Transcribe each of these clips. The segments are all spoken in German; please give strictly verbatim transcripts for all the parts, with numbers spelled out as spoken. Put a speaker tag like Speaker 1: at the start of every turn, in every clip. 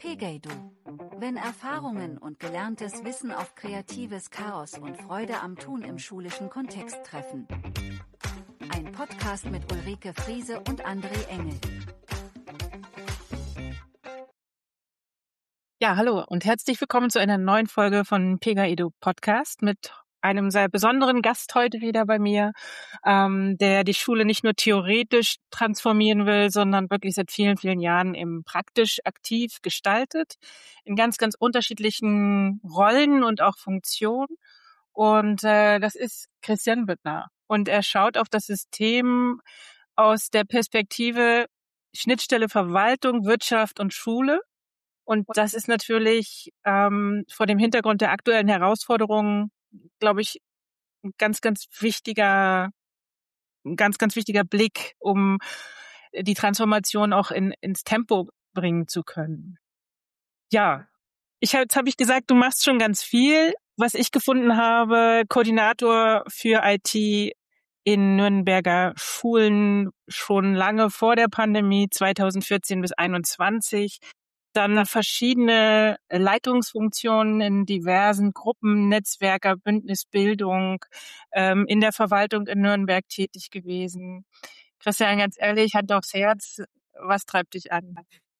Speaker 1: Pegeido. Wenn Erfahrungen und gelerntes Wissen auf kreatives Chaos und Freude am Tun im schulischen Kontext treffen. Ein Podcast mit Ulrike Friese und André Engel.
Speaker 2: Ja, hallo und herzlich willkommen zu einer neuen Folge von Pegeido Podcast mit einem sehr besonderen Gast heute wieder bei mir, ähm, der die Schule nicht nur theoretisch transformieren will, sondern wirklich seit vielen, vielen Jahren eben praktisch aktiv gestaltet, in ganz, ganz unterschiedlichen Rollen und auch Funktionen. Und äh, das ist Christian Büttner. Und er schaut auf das System aus der Perspektive Schnittstelle Verwaltung, Wirtschaft und Schule. Und das ist natürlich ähm, vor dem Hintergrund der aktuellen Herausforderungen, glaube ich, ein ganz, ganz wichtiger, ein ganz, ganz wichtiger Blick, um die Transformation auch in, ins Tempo bringen zu können. Ja, ich jetzt habe ich gesagt, du machst schon ganz viel. Was ich gefunden habe, Koordinator für I T in Nürnberger Schulen schon lange vor der Pandemie, zweitausendvierzehn bis einundzwanzig. Dann verschiedene Leitungsfunktionen in diversen Gruppen, Netzwerker, Bündnisbildung, ähm, in der Verwaltung in Nürnberg tätig gewesen. Christian, ganz ehrlich, Hand aufs Herz, was treibt dich an?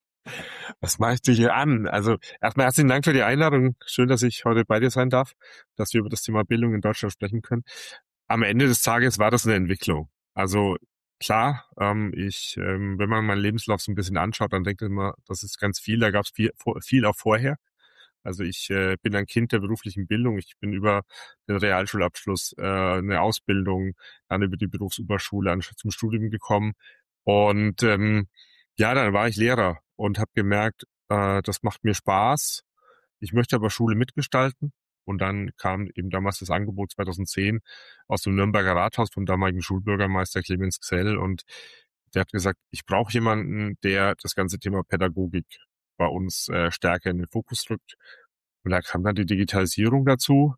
Speaker 3: Was macht dich hier an? Also erstmal herzlichen Dank für die Einladung. Schön, dass ich heute bei dir sein darf, dass wir über das Thema Bildung in Deutschland sprechen können. Am Ende des Tages war das eine Entwicklung. Also klar, ähm, ich, ähm, wenn man meinen Lebenslauf so ein bisschen anschaut, dann denkt man immer, das ist ganz viel, da gab es viel, viel auch vorher. Also ich äh, bin ein Kind der beruflichen Bildung. Ich bin über den Realschulabschluss, äh, eine Ausbildung, dann über die Berufsoberschule an, zum Studium gekommen. Und ähm, ja, dann war ich Lehrer und habe gemerkt, äh, das macht mir Spaß. Ich möchte aber Schule mitgestalten. Und dann kam eben damals das Angebot zweitausendzehn aus dem Nürnberger Rathaus vom damaligen Schulbürgermeister Clemens Gsell. Und der hat gesagt, ich brauche jemanden, der das ganze Thema Pädagogik bei uns äh, stärker in den Fokus rückt. Und da kam dann die Digitalisierung dazu.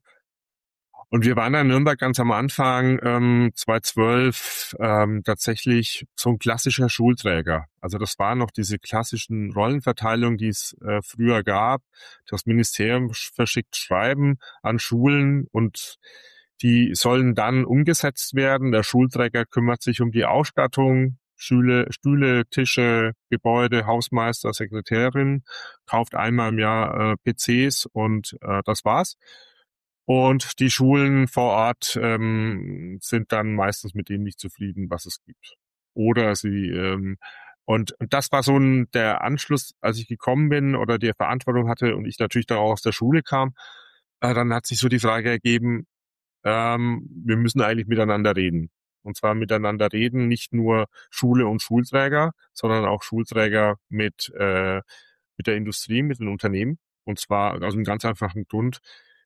Speaker 3: Und wir waren dann in Nürnberg ganz am Anfang, ähm, zweitausendzwölf, ähm, tatsächlich so ein klassischer Schulträger. Also das waren noch diese klassischen Rollenverteilungen, die es äh, früher gab. Das Ministerium verschickt Schreiben an Schulen und die sollen dann umgesetzt werden. Der Schulträger kümmert sich um die Ausstattung, Schule, Stühle, Tische, Gebäude, Hausmeister, Sekretärin, kauft einmal im Jahr äh, P Cs und äh, das war's. Und die Schulen vor Ort ähm, sind dann meistens mit dem nicht zufrieden, was es gibt. Oder sie ähm, und das war so ein der Anschluss, als ich gekommen bin oder die Verantwortung hatte und ich natürlich dann auch aus der Schule kam, äh, dann hat sich so die Frage ergeben, ähm, wir müssen eigentlich miteinander reden. Und zwar miteinander reden, nicht nur Schule und Schulträger, sondern auch Schulträger mit äh, mit der Industrie, mit den Unternehmen. Und zwar aus einem ganz einfachen Grund.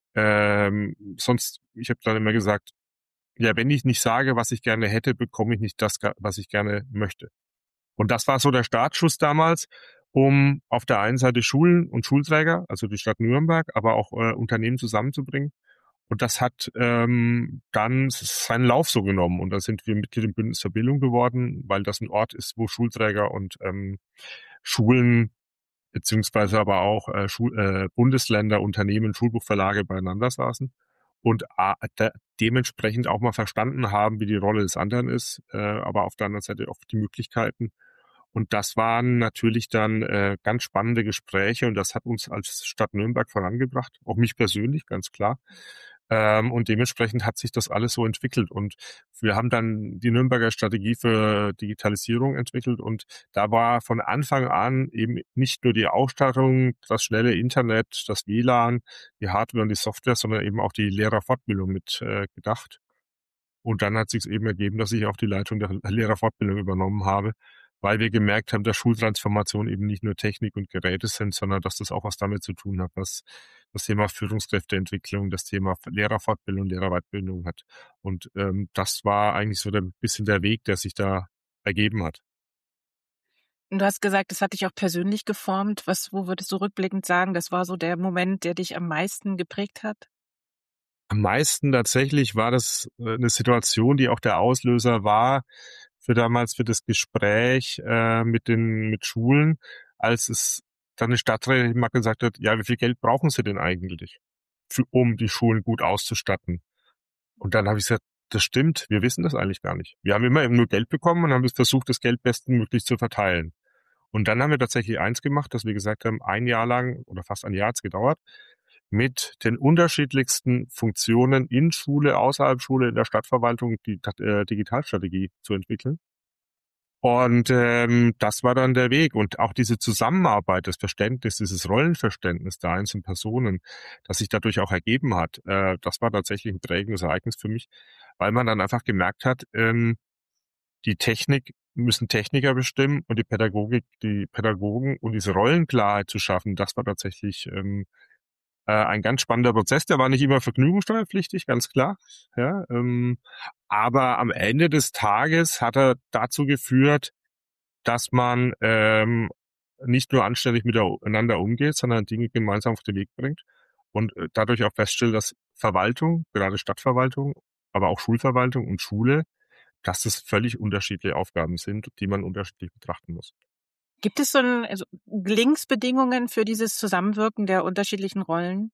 Speaker 3: Ähm, sonst, ich habe dann immer gesagt, ja, wenn ich nicht sage, was ich gerne hätte, bekomme ich nicht das, was ich gerne möchte. Und das war so der Startschuss damals, um auf der einen Seite Schulen und Schulträger, also die Stadt Nürnberg, aber auch äh, Unternehmen zusammenzubringen. Und das hat ähm, dann seinen Lauf so genommen. Und da sind wir Mitglied im Bündnis zur Bildung geworden, weil das ein Ort ist, wo Schulträger und ähm, Schulen beziehungsweise aber auch äh, Schul- äh, Bundesländer, Unternehmen, Schulbuchverlage beieinander saßen und äh, de- dementsprechend auch mal verstanden haben, wie die Rolle des anderen ist, äh, aber auf der anderen Seite auch die Möglichkeiten. Und das waren natürlich dann äh, ganz spannende Gespräche und das hat uns als Stadt Nürnberg vorangebracht, auch mich persönlich, ganz klar. Ähm, und dementsprechend hat sich das alles so entwickelt. Und wir haben dann die Nürnberger Strategie für Digitalisierung entwickelt. Und da war von Anfang an eben nicht nur die Ausstattung, das schnelle Internet, das W L A N, die Hardware und die Software, sondern eben auch die Lehrerfortbildung mit äh, gedacht. Und dann hat sich eben ergeben, dass ich auch die Leitung der Lehrerfortbildung übernommen habe, weil wir gemerkt haben, dass Schultransformation eben nicht nur Technik und Geräte sind, sondern dass das auch was damit zu tun hat, was das Thema Führungskräfteentwicklung, das Thema Lehrerfortbildung, Lehrerweiterbildung hat. Und ähm, das war eigentlich so ein bisschen der Weg, der sich da ergeben hat.
Speaker 2: Und du hast gesagt, das hat dich auch persönlich geformt. Was, wo würdest du rückblickend sagen, das war so der Moment, der dich am meisten geprägt hat?
Speaker 3: Am meisten tatsächlich war das eine Situation, die auch der Auslöser war für damals für das Gespräch äh, mit den mit Schulen, als es dann eine Stadträtin mal gesagt hat, ja, wie viel Geld brauchen Sie denn eigentlich, für, um die Schulen gut auszustatten? Und dann habe ich gesagt, das stimmt, wir wissen das eigentlich gar nicht. Wir haben immer eben nur Geld bekommen und haben versucht, das Geld bestmöglich zu verteilen. Und dann haben wir tatsächlich eins gemacht, dass wir gesagt haben, ein Jahr lang oder fast ein Jahr hat es gedauert, mit den unterschiedlichsten Funktionen in Schule, außerhalb Schule, in der Stadtverwaltung die äh, Digitalstrategie zu entwickeln. Und ähm, das war dann der Weg. Und auch diese Zusammenarbeit, das Verständnis, dieses Rollenverständnis der einzelnen Personen, das sich dadurch auch ergeben hat, äh, das war tatsächlich ein prägendes Ereignis für mich, weil man dann einfach gemerkt hat, ähm, die Technik müssen Techniker bestimmen und die Pädagogik, die Pädagogen, und diese Rollenklarheit zu schaffen, das war tatsächlich ähm, äh, ein ganz spannender Prozess. Der war nicht immer vergnügungssteuerpflichtig, ganz klar. Ja, ähm, aber am Ende des Tages hat er dazu geführt, dass man ähm, nicht nur anständig miteinander umgeht, sondern Dinge gemeinsam auf den Weg bringt und äh, dadurch auch feststellt, dass Verwaltung, gerade Stadtverwaltung, aber auch Schulverwaltung und Schule, dass das völlig unterschiedliche Aufgaben sind, die man unterschiedlich betrachten muss.
Speaker 2: Gibt es so ein, also Linksbedingungen für dieses Zusammenwirken der unterschiedlichen Rollen?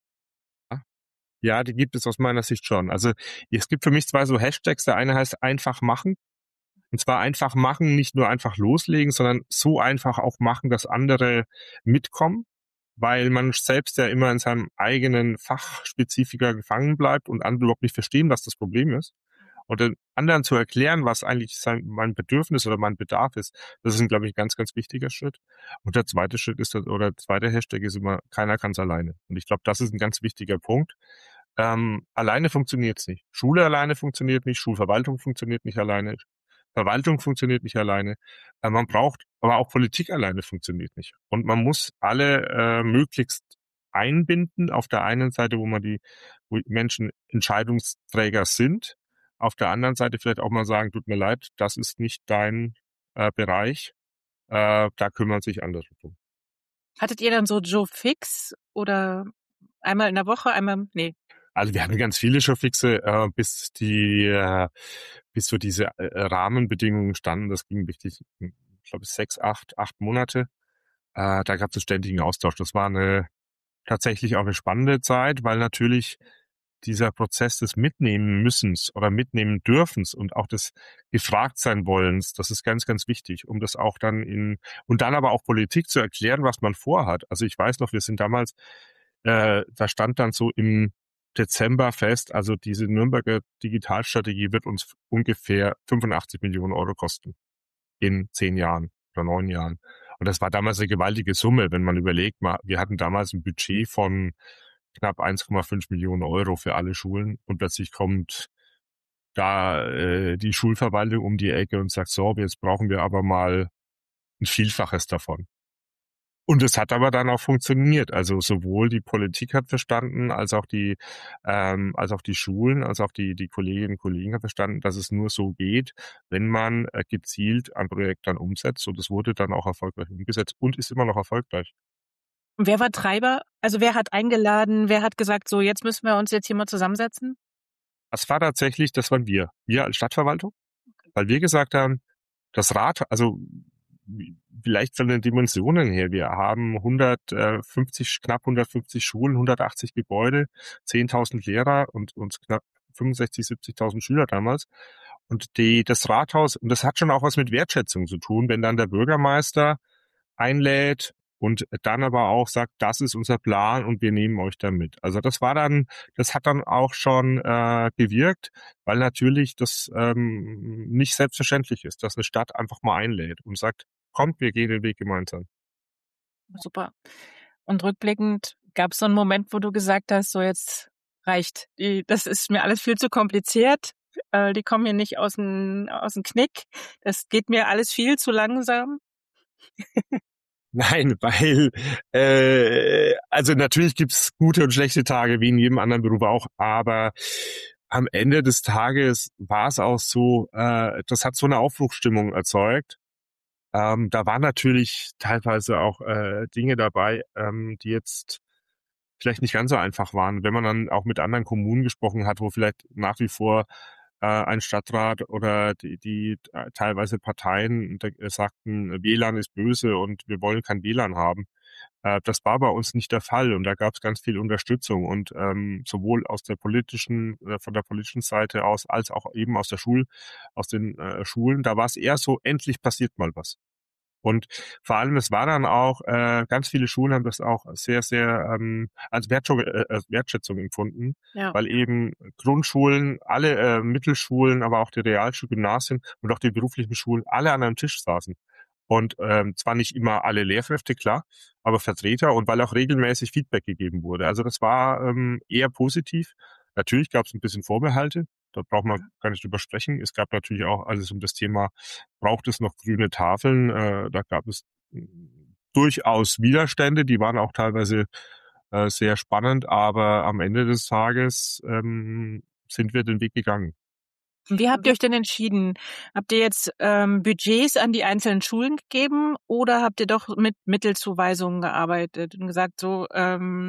Speaker 3: Ja, die gibt es aus meiner Sicht schon. Also es gibt für mich zwei so Hashtags. Der eine heißt einfach machen. Und zwar einfach machen, nicht nur einfach loslegen, sondern so einfach auch machen, dass andere mitkommen, weil man selbst ja immer in seinem eigenen Fachspezifika gefangen bleibt und andere überhaupt nicht verstehen, was das Problem ist. Und den anderen zu erklären, was eigentlich sein, mein Bedürfnis oder mein Bedarf ist, das ist, ein, glaube ich, ein ganz, ganz wichtiger Schritt. Und der zweite Schritt ist, oder der zweite Hashtag ist immer, keiner kann es alleine. Und ich glaube, das ist ein ganz wichtiger Punkt. Ähm, alleine funktioniert es nicht. Schule alleine funktioniert nicht, Schulverwaltung funktioniert nicht alleine, Verwaltung funktioniert nicht alleine. Äh, man braucht, aber auch Politik alleine funktioniert nicht. Und man muss alle äh, möglichst einbinden, auf der einen Seite, wo man die wo Menschen Entscheidungsträger sind, auf der anderen Seite vielleicht auch mal sagen, tut mir leid, das ist nicht dein äh, Bereich, äh, da kümmern sich andere drum.
Speaker 2: Hattet ihr dann so Joe Fix oder einmal in der Woche, einmal, nee?
Speaker 3: Also wir hatten ganz viele Joe Fixe, äh, bis die, äh, bis so diese äh, Rahmenbedingungen standen. Das ging wirklich, ich glaube, sechs, acht, acht Monate. Äh, da gab es einen ständigen Austausch. Das war eine tatsächlich auch eine spannende Zeit, weil natürlich dieser Prozess des Mitnehmen müssens oder mitnehmen dürfens und auch des gefragt sein wollens, das ist ganz, ganz wichtig, um das auch dann in, und dann aber auch Politik zu erklären, was man vorhat. Also ich weiß noch, wir sind damals, äh, da stand dann so im Dezember fest, also diese Nürnberger Digitalstrategie wird uns ungefähr fünfundachtzig Millionen Euro kosten in zehn Jahren oder neun Jahren. Und das war damals eine gewaltige Summe, wenn man überlegt, wir hatten damals ein Budget von knapp eins Komma fünf Millionen Euro für alle Schulen und plötzlich kommt da äh, die Schulverwaltung um die Ecke und sagt, so, jetzt brauchen wir aber mal ein Vielfaches davon. Und es hat aber dann auch funktioniert. Also sowohl die Politik hat verstanden, als auch die, ähm, als auch die Schulen, als auch die die Kolleginnen und Kollegen haben verstanden, dass es nur so geht, wenn man äh, gezielt ein Projekt dann umsetzt. Und es wurde dann auch erfolgreich umgesetzt und ist immer noch erfolgreich.
Speaker 2: Und wer war Treiber? Also wer hat eingeladen? Wer hat gesagt, so jetzt müssen wir uns jetzt hier mal zusammensetzen?
Speaker 3: Das war tatsächlich, das waren wir, wir als Stadtverwaltung, weil wir gesagt haben, das Rat, also vielleicht von den Dimensionen her, wir haben hundertfünfzig, knapp hundertfünfzig Schulen, hundertachtzig Gebäude, zehntausend Lehrer und, und knapp fünfundsechzig, siebzigtausend Schüler damals. Und die, das Rathaus, und das hat schon auch was mit Wertschätzung zu tun, wenn dann der Bürgermeister einlädt und dann aber auch sagt, das ist unser Plan und wir nehmen euch da mit. Also das war dann, das hat dann auch schon äh, gewirkt, weil natürlich das ähm, nicht selbstverständlich ist, dass eine Stadt einfach mal einlädt und sagt, kommt, wir gehen den Weg gemeinsam.
Speaker 2: Super. Und rückblickend gab es so einen Moment, wo du gesagt hast, so jetzt reicht, die, das ist mir alles viel zu kompliziert, äh, die kommen hier nicht aus dem aus dem Knick, das geht mir alles viel zu langsam.
Speaker 3: Nein, weil äh, also natürlich gibt's gute und schlechte Tage, wie in jedem anderen Beruf auch, aber am Ende des Tages war es auch so, äh, das hat so eine Aufbruchsstimmung erzeugt. Ähm, da waren natürlich teilweise auch äh, Dinge dabei, ähm, die jetzt vielleicht nicht ganz so einfach waren. Wenn man dann auch mit anderen Kommunen gesprochen hat, wo vielleicht nach wie vor äh, ein Stadtrat oder die, die äh, teilweise Parteien äh, sagten, W L A N ist böse und wir wollen kein W L A N haben. Äh, das war bei uns nicht der Fall und da gab es ganz viel Unterstützung und ähm, sowohl aus der politischen, äh, von der politischen Seite aus, als auch eben aus der Schul, aus den äh, Schulen. Da war es eher so, endlich passiert mal was. Und vor allem, es war dann auch, äh, ganz viele Schulen haben das auch sehr, sehr ähm, als Wertschätzung, äh, als Wertschätzung empfunden,
Speaker 2: Ja.
Speaker 3: weil eben Grundschulen, alle äh, Mittelschulen, aber auch die Realschulen, Gymnasien und auch die beruflichen Schulen alle an einem Tisch saßen. Und ähm, zwar nicht immer alle Lehrkräfte, klar, aber Vertreter und weil auch regelmäßig Feedback gegeben wurde. Also das war ähm, eher positiv. Natürlich gab es ein bisschen Vorbehalte, da braucht man gar nicht drüber sprechen. Es gab natürlich auch alles um das Thema, braucht es noch grüne Tafeln? Äh, da gab es mh, durchaus Widerstände, die waren auch teilweise äh, sehr spannend, aber am Ende des Tages ähm, sind wir den Weg gegangen.
Speaker 2: Wie habt ihr euch denn entschieden? Habt ihr jetzt ähm, Budgets an die einzelnen Schulen gegeben oder habt ihr doch mit Mittelzuweisungen gearbeitet und gesagt, so, ähm,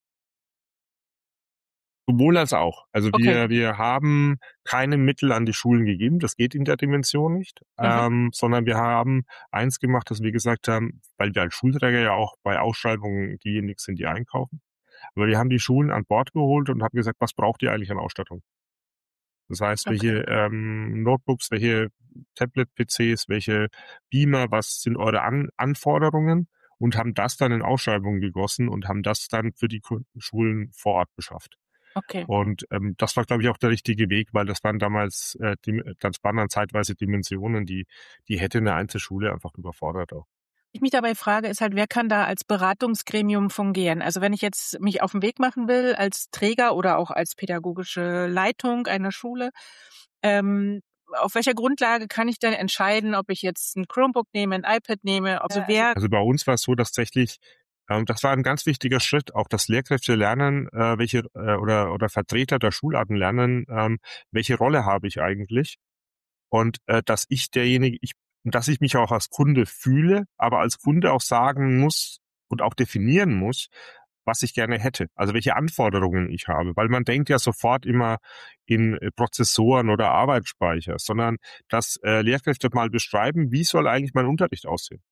Speaker 3: Sowohl als auch. Also
Speaker 2: okay.
Speaker 3: wir, wir haben keine Mittel an die Schulen gegeben, das geht in der Dimension nicht,
Speaker 2: Aha.
Speaker 3: ähm, sondern wir haben eins gemacht, dass wir gesagt haben, weil wir als Schulträger ja auch bei Ausschreibungen diejenigen sind, die einkaufen, aber wir haben die Schulen an Bord geholt und haben gesagt, was braucht ihr eigentlich an Ausstattung? Das heißt,
Speaker 2: Okay.
Speaker 3: welche ähm, Notebooks, welche Tablet-P Cs, welche Beamer, was sind eure an Anforderungen und haben das dann in Ausschreibungen gegossen und haben das dann für die Ku- Schulen vor Ort beschafft.
Speaker 2: Okay.
Speaker 3: Und ähm, das war, glaube ich, auch der richtige Weg, weil das waren damals, äh, die, das waren dann zeitweise Dimensionen, die, die hätte eine Einzelschule einfach überfordert auch.
Speaker 2: Was ich mich dabei frage, ist halt, wer kann da als Beratungsgremium fungieren? Also wenn ich jetzt mich auf den Weg machen will als Träger oder auch als pädagogische Leitung einer Schule, ähm, auf welcher Grundlage kann ich denn entscheiden, ob ich jetzt ein Chromebook nehme, ein iPad nehme? Also wer?
Speaker 3: Also bei uns war es so, dass tatsächlich, ähm, das war ein ganz wichtiger Schritt, auch dass Lehrkräfte lernen, äh, welche äh, oder oder Vertreter der Schularten lernen, ähm, welche Rolle habe ich eigentlich und äh, dass ich derjenige, ich, dass ich mich auch als Kunde fühle, aber als Kunde auch sagen muss und auch definieren muss, was ich gerne hätte, also welche Anforderungen ich habe, weil man denkt ja sofort immer in äh, Prozessoren oder Arbeitsspeicher, sondern dass äh, Lehrkräfte mal beschreiben, wie soll eigentlich mein Unterricht aussehen.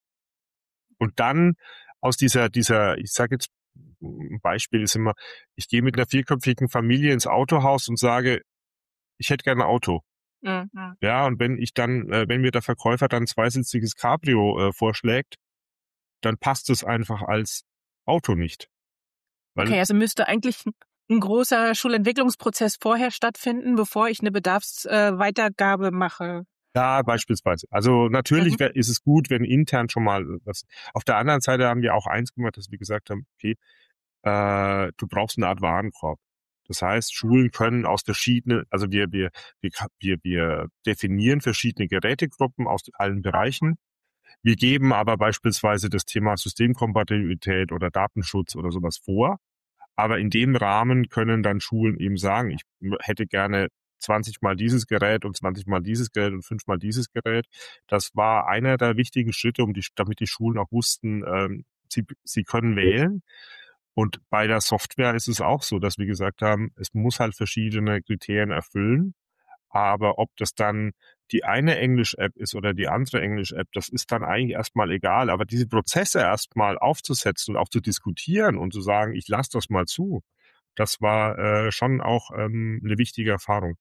Speaker 3: Und dann aus dieser, dieser, ich sage jetzt, ein Beispiel ist immer, ich gehe mit einer vierköpfigen Familie ins Autohaus und sage, ich hätte gerne ein Auto.
Speaker 2: Mhm.
Speaker 3: Ja, und wenn ich dann, äh, wenn mir der Verkäufer dann ein zweisitziges Cabrio äh, vorschlägt, dann passt es einfach als Auto nicht. Weil,
Speaker 2: Okay, also müsste eigentlich ein großer Schulentwicklungsprozess vorher stattfinden, bevor ich eine Bedarfsweitergabe äh, mache.
Speaker 3: ja, beispielsweise. Also natürlich
Speaker 2: Mhm.
Speaker 3: wär, ist es gut, wenn intern schon mal was. Auf der anderen Seite haben wir auch eins gemacht, dass wir gesagt haben, okay, äh, du brauchst eine Art Warenkorb. Das heißt, Schulen können aus verschiedenen, also wir, wir, wir, wir, wir definieren verschiedene Gerätegruppen aus allen Bereichen. Wir geben aber beispielsweise das Thema Systemkompatibilität oder Datenschutz oder sowas vor. Aber in dem Rahmen können dann Schulen eben sagen, ich hätte gerne zwanzig Mal dieses Gerät und zwanzig Mal dieses Gerät und fünf Mal dieses Gerät. Das war einer der wichtigen Schritte, um die, damit die Schulen auch wussten, ähm, sie, sie können wählen. Und bei der Software ist es auch so, dass wir gesagt haben, es muss halt verschiedene Kriterien erfüllen. Aber ob das dann die eine Englisch-App ist oder die andere Englisch-App, das ist dann eigentlich erstmal egal. Aber diese Prozesse erstmal aufzusetzen und auch zu diskutieren und zu sagen, ich lasse das mal zu, das war äh, schon auch ähm, eine wichtige Erfahrung.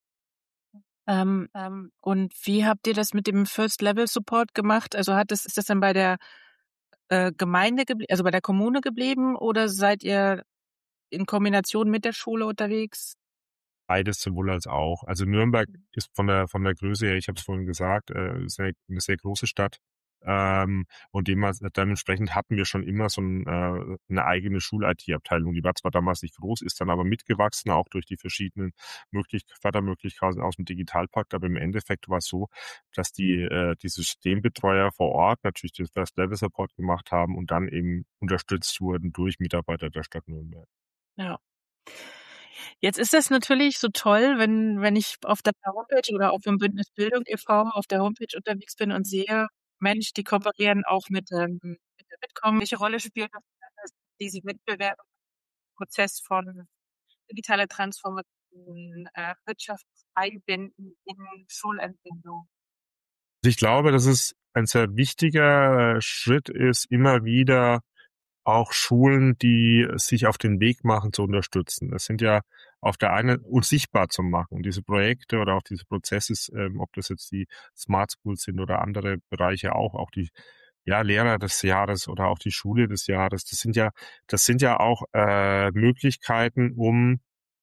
Speaker 2: Ähm, ähm, und wie habt ihr das mit dem First-Level-Support gemacht? Also hat das, ist das dann bei der äh, Gemeinde geblieben, also bei der Kommune geblieben oder seid ihr in Kombination mit der Schule unterwegs?
Speaker 3: Beides sowohl als auch. Also Nürnberg ist von der von der Größe her, ich habe es vorhin gesagt, äh, sehr, eine sehr große Stadt. Ähm, und demals, dementsprechend hatten wir schon immer so ein, äh, eine eigene Schul-I T-Abteilung. Die war zwar damals nicht groß, ist dann aber mitgewachsen, auch durch die verschiedenen möglich Fördermöglichkeiten aus dem Digitalpakt. Aber im Endeffekt war es so, dass die, äh, die Systembetreuer vor Ort natürlich den First-Level-Support gemacht haben und dann eben unterstützt wurden durch Mitarbeiter der Stadt Nürnberg.
Speaker 2: Ja. Jetzt ist das natürlich so toll, wenn, wenn ich auf der Homepage oder auf dem Bündnis Bildung e V auf der Homepage unterwegs bin und sehe, Mensch, die kooperieren auch mit, ähm, mit der Bitkom. Welche Rolle spielt das, diese Wettbewerb im Prozess von digitaler Transformation, äh, Wirtschaftseinbinden in Schulentwicklung?
Speaker 3: Also ich glaube, dass es ein sehr wichtiger Schritt ist, immer wieder auch Schulen, die sich auf den Weg machen, zu unterstützen. Das sind ja auf der einen und sichtbar zu machen. Diese Projekte oder auch diese Prozesse, ähm, ob das jetzt die Smart Schools sind oder andere Bereiche auch, auch die ja, Lehrer des Jahres oder auch die Schule des Jahres, das sind ja, das sind ja auch äh, Möglichkeiten, um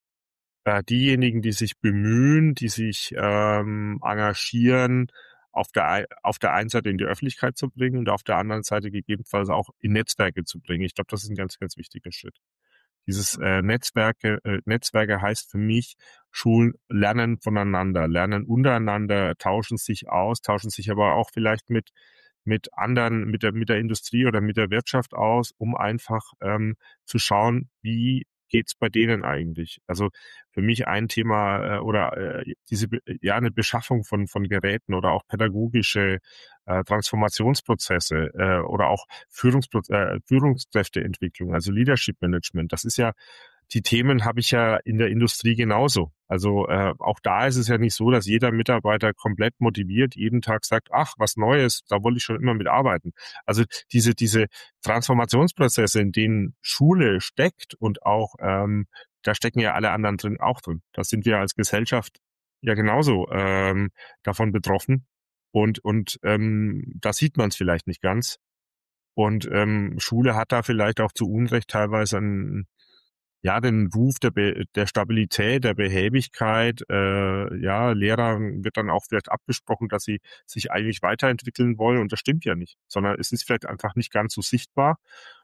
Speaker 3: äh, diejenigen, die sich bemühen, die sich ähm, engagieren, auf der, ei- auf der einen Seite in die Öffentlichkeit zu bringen und auf der anderen Seite gegebenenfalls auch in Netzwerke zu bringen. Ich glaube, das ist ein ganz, ganz wichtiger Schritt. Dieses äh, Netzwerke, äh, Netzwerke heißt für mich, Schulen lernen voneinander, lernen untereinander, tauschen sich aus, tauschen sich aber auch vielleicht mit mit anderen, mit der mit der Industrie oder mit der Wirtschaft aus, um einfach ähm, zu schauen, wie geht's bei denen eigentlich? Also für mich ein Thema äh, oder äh, diese Be- ja eine Beschaffung von von Geräten oder auch pädagogische äh, Transformationsprozesse äh, oder auch Führungspro äh, Führungskräfteentwicklung, also Leadership Management. Das ist ja die Themen habe ich ja in der Industrie genauso. Also äh, auch da ist es ja nicht so, dass jeder Mitarbeiter komplett motiviert jeden Tag sagt, ach, was Neues, da wollte ich schon immer mitarbeiten. Also diese diese Transformationsprozesse, in denen Schule steckt und auch ähm, da stecken ja alle anderen drin auch drin. Da sind wir als Gesellschaft ja genauso ähm, davon betroffen. Und und ähm, da sieht man es vielleicht nicht ganz. Und ähm, Schule hat da vielleicht auch zu Unrecht teilweise ein ja, den Ruf der, Be der Stabilität, der Behäbigkeit, äh, ja, Lehrern wird dann auch vielleicht abgesprochen, dass sie sich eigentlich weiterentwickeln wollen und das stimmt ja nicht, sondern es ist vielleicht einfach nicht ganz so sichtbar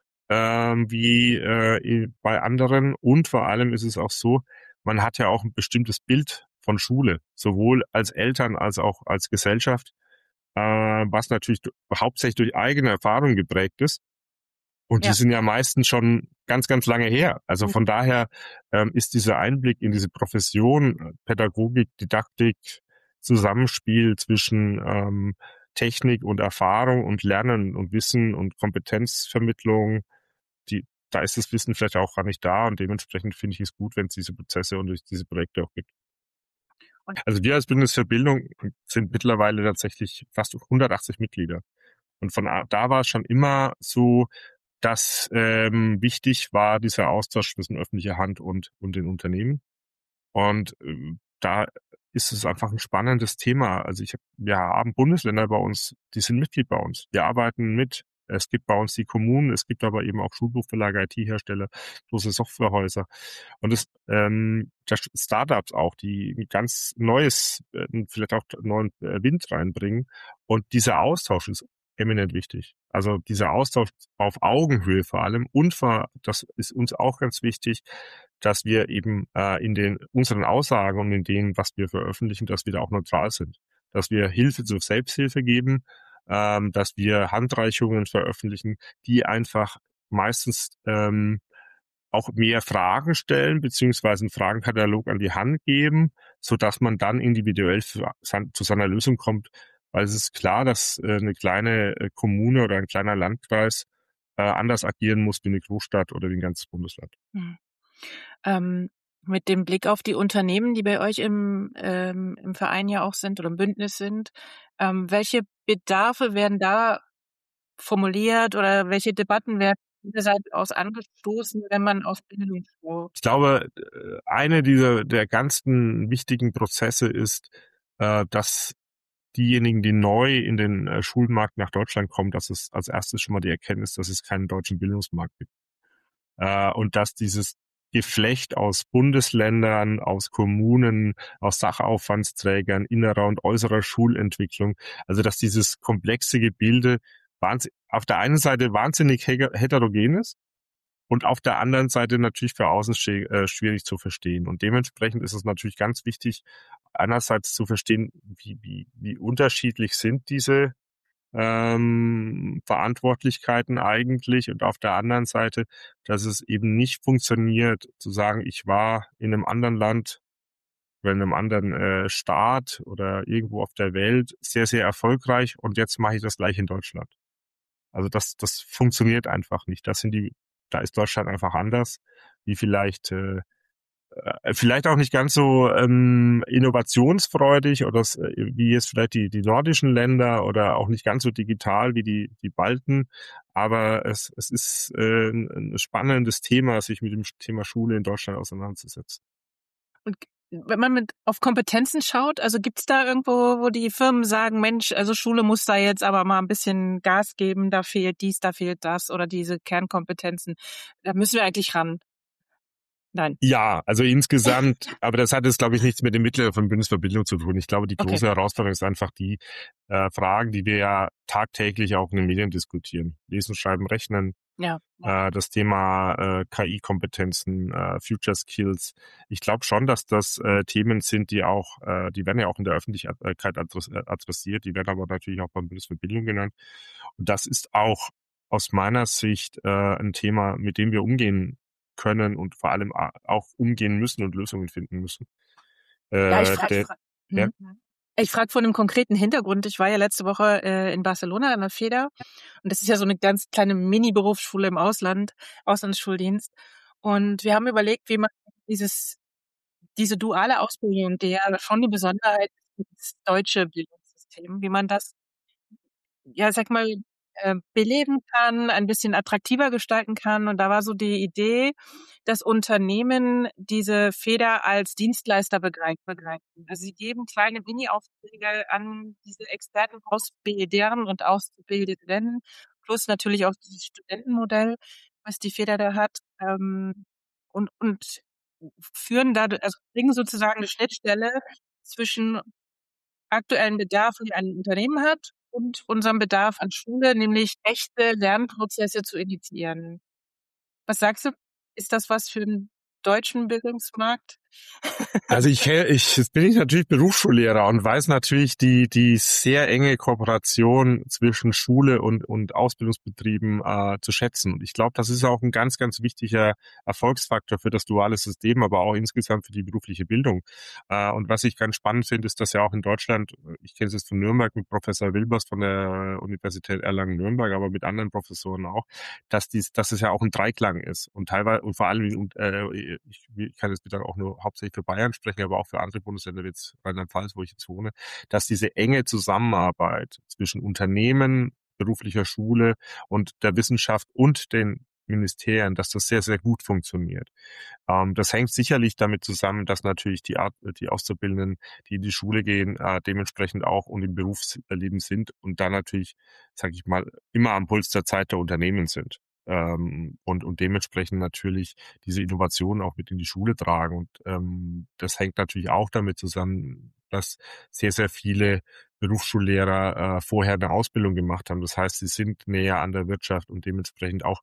Speaker 3: ähm, wie äh, bei anderen und vor allem ist es auch so, man hat ja auch ein bestimmtes Bild von Schule, sowohl als Eltern als auch als Gesellschaft, äh, was natürlich hauptsächlich durch eigene Erfahrung geprägt ist. Und die
Speaker 2: Ja.
Speaker 3: sind ja meistens schon ganz, ganz lange her. Also
Speaker 2: Mhm.
Speaker 3: von daher ähm, ist dieser Einblick in diese Profession, Pädagogik, Didaktik, Zusammenspiel zwischen ähm, Technik und Erfahrung und Lernen und Wissen und Kompetenzvermittlung, die, da ist das Wissen vielleicht auch gar nicht da und dementsprechend finde ich es gut, wenn es diese Prozesse und diese Projekte auch gibt.
Speaker 2: Und
Speaker 3: Also wir als Bündnis für Bildung sind mittlerweile tatsächlich fast hundertachtzig Mitglieder. Und von da war es schon immer so, dass ähm, wichtig war dieser Austausch zwischen öffentlicher Hand und, und den Unternehmen. Und ähm, da ist es einfach ein spannendes Thema. Also ich hab, wir haben Bundesländer bei uns, die sind Mitglied bei uns. Wir arbeiten mit. Es gibt bei uns die Kommunen, es gibt aber eben auch Schulbuchverlage, I T-Hersteller, große Softwarehäuser und es ähm, Startups auch, die ein ganz neues, äh, vielleicht auch neuen äh, Wind reinbringen. Und dieser Austausch ist eminent wichtig. Also dieser Austausch auf Augenhöhe vor allem und vor, das ist uns auch ganz wichtig, dass wir eben äh, in den unseren Aussagen und in denen, was wir veröffentlichen, dass wir da auch neutral sind. Dass wir Hilfe zur Selbsthilfe geben, ähm, dass wir Handreichungen veröffentlichen, die einfach meistens ähm, auch mehr Fragen stellen, beziehungsweise einen Fragenkatalog an die Hand geben, so dass man dann individuell für, zu seiner Lösung kommt. Weil es ist klar, dass äh, eine kleine äh, Kommune oder ein kleiner Landkreis äh, anders agieren muss wie eine Großstadt oder wie ein ganzes Bundesland.
Speaker 2: Mhm. Ähm, mit dem Blick auf die Unternehmen, die bei euch im, ähm, im Verein ja auch sind oder im Bündnis sind, ähm, welche Bedarfe werden da formuliert oder welche Debatten werden ihrerseits aus angestoßen, wenn man aus Bildung spricht?
Speaker 3: Ich glaube, äh, eine dieser der ganzen wichtigen Prozesse ist, äh, dass diejenigen, die neu in den äh, Schulmarkt nach Deutschland kommen, dass es als erstes schon mal die Erkenntnis, dass es keinen deutschen Bildungsmarkt gibt. Äh, und dass dieses Geflecht aus Bundesländern, aus Kommunen, aus Sachaufwandsträgern, innerer und äußerer Schulentwicklung, also dass dieses komplexe Gebilde auf der einen Seite wahnsinnig heterogen ist und auf der anderen Seite natürlich für außen schwierig zu verstehen. Und dementsprechend ist es natürlich ganz wichtig, einerseits zu verstehen, wie, wie, wie unterschiedlich sind diese ähm, Verantwortlichkeiten eigentlich und auf der anderen Seite, dass es eben nicht funktioniert, zu sagen, ich war in einem anderen Land oder in einem anderen äh, Staat oder irgendwo auf der Welt sehr, sehr erfolgreich und jetzt mache ich das gleich in Deutschland. Also das, das funktioniert einfach nicht. Das sind die, da ist Deutschland einfach anders, wie vielleicht äh, äh, vielleicht auch nicht ganz so ähm, innovationsfreudig oder s- wie jetzt vielleicht die, die nordischen Länder oder auch nicht ganz so digital wie die, die Balten. Aber es, es ist äh, ein ein spannendes Thema, sich mit dem Thema Schule in Deutschland auseinanderzusetzen.
Speaker 2: Und wenn man mit auf Kompetenzen schaut, also gibt's da irgendwo, wo die Firmen sagen, Mensch, also Schule muss da jetzt aber mal ein bisschen Gas geben, da fehlt dies, da fehlt das oder diese Kernkompetenzen. Da müssen wir eigentlich ran. Nein.
Speaker 3: Ja, also insgesamt, aber das hat jetzt, glaube ich, nichts mit den Mitteln von Bundesverbindung zu tun. Ich glaube, die
Speaker 2: Okay.
Speaker 3: große Herausforderung ist einfach die äh, Fragen, die wir ja tagtäglich auch in den Medien diskutieren. Lesen, Schreiben, Rechnen,
Speaker 2: Ja.
Speaker 3: äh, das Thema äh, K I-Kompetenzen, äh, Future Skills. Ich glaube schon, dass das äh, Themen sind, die auch, äh, die werden ja auch in der Öffentlichkeit adress- äh, adressiert, die werden aber natürlich auch beim Bundesverbindung genannt. Und das ist auch aus meiner Sicht äh, ein Thema, mit dem wir umgehen können und vor allem a- auch umgehen müssen und Lösungen finden müssen.
Speaker 2: Ja, ich
Speaker 3: Äh,
Speaker 2: frage
Speaker 3: der,
Speaker 2: fra
Speaker 3: ja,
Speaker 2: hm. Ich frage von einem konkreten Hintergrund. Ich war ja letzte Woche äh, in Barcelona an der FEDA und das ist ja so eine ganz kleine Mini-Berufsschule im Ausland, Auslandsschuldienst. Und wir haben überlegt, wie man dieses diese duale Ausbildung, die ja schon die Besonderheit ist, das deutsche Bildungssystem, wie man das, ja, sag mal, äh, beleben kann, ein bisschen attraktiver gestalten kann. Und da war so die Idee, dass Unternehmen diese Feder als Dienstleister begreifen. begreifen. Also sie geben kleine Mini-Aufträge an diese Experten, Ausbildern und Auszubildenden, plus natürlich auch dieses Studentenmodell, was die Feder da hat. Ähm, und, und führen da, also bringen sozusagen eine Schnittstelle zwischen aktuellen Bedarf, die ein Unternehmen hat, und unserem Bedarf an Schule, nämlich echte Lernprozesse zu initiieren. Was sagst du? Ist das was für den deutschen Bildungsmarkt?
Speaker 3: also ich, ich jetzt bin ich natürlich Berufsschullehrer und weiß natürlich die die sehr enge Kooperation zwischen Schule und und Ausbildungsbetrieben äh, zu schätzen. Und ich glaube, das ist auch ein ganz ganz wichtiger Erfolgsfaktor für das duale System, aber auch insgesamt für die berufliche Bildung. Äh, und was ich ganz spannend finde, ist, dass ja auch in Deutschland, ich kenne es jetzt von Nürnberg mit Professor Wilbers von der Universität Erlangen-Nürnberg, aber mit anderen Professoren auch, dass dies, dass es ja auch ein Dreiklang ist und teilweise und vor allem und äh, ich, ich kann jetzt bitte auch nur hauptsächlich für Bayern sprechen, aber auch für andere Bundesländer wie jetzt Rheinland-Pfalz, wo ich jetzt wohne, dass diese enge Zusammenarbeit zwischen Unternehmen, beruflicher Schule und der Wissenschaft und den Ministerien, dass das sehr, sehr gut funktioniert. Ähm, das hängt sicherlich damit zusammen, dass natürlich die Art, die Auszubildenden, die in die Schule gehen, äh, dementsprechend auch und im Berufsleben sind und dann natürlich, sage ich mal, immer am Puls der Zeit der Unternehmen sind. Ähm, und, und dementsprechend natürlich diese Innovationen auch mit in die Schule tragen. Und ähm, das hängt natürlich auch damit zusammen, dass sehr, sehr viele Berufsschullehrer äh, vorher eine Ausbildung gemacht haben. Das heißt, sie sind näher an der Wirtschaft und dementsprechend auch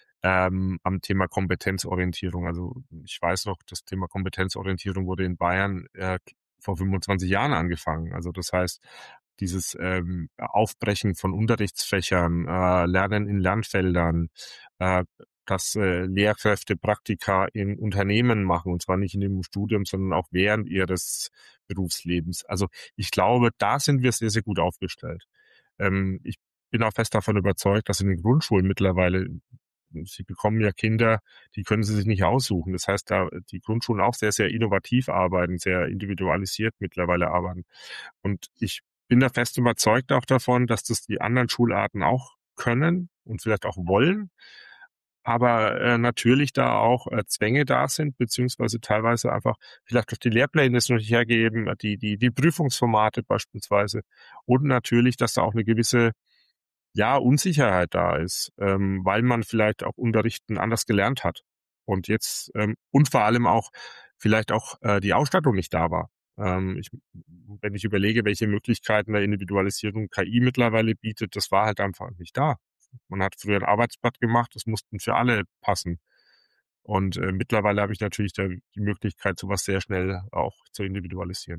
Speaker 3: ähm, am Thema Kompetenzorientierung. Also ich weiß noch, das Thema Kompetenzorientierung wurde in Bayern äh, vor fünfundzwanzig Jahren angefangen. Also das heißt, dieses ähm, Aufbrechen von Unterrichtsfächern, äh, Lernen in Lernfeldern, äh, dass äh, Lehrkräfte Praktika in Unternehmen machen, und zwar nicht in dem Studium, sondern auch während ihres Berufslebens. Also ich glaube, da sind wir sehr, sehr gut aufgestellt. Ähm, ich bin auch fest davon überzeugt, dass in den Grundschulen mittlerweile, sie bekommen ja Kinder, die können sie sich nicht aussuchen. Das heißt, da die Grundschulen auch sehr, sehr innovativ arbeiten, sehr individualisiert mittlerweile arbeiten. Und ich bin da fest überzeugt auch davon, dass das die anderen Schularten auch können und vielleicht auch wollen. Aber äh, natürlich da auch äh, Zwänge da sind, beziehungsweise teilweise einfach vielleicht auch die Lehrpläne es noch nicht hergeben, die, die, die Prüfungsformate beispielsweise. Und natürlich, dass da auch eine gewisse, ja, Unsicherheit da ist, ähm, weil man vielleicht auch Unterrichten anders gelernt hat. Und jetzt, ähm, und vor allem auch, vielleicht auch äh, die Ausstattung nicht da war. Ähm, ich, wenn ich überlege, welche Möglichkeiten der Individualisierung K I mittlerweile bietet, das war halt einfach nicht da. Man hat früher ein Arbeitsblatt gemacht, das mussten für alle passen. Und äh, mittlerweile habe ich natürlich da die Möglichkeit, sowas sehr schnell auch zu individualisieren.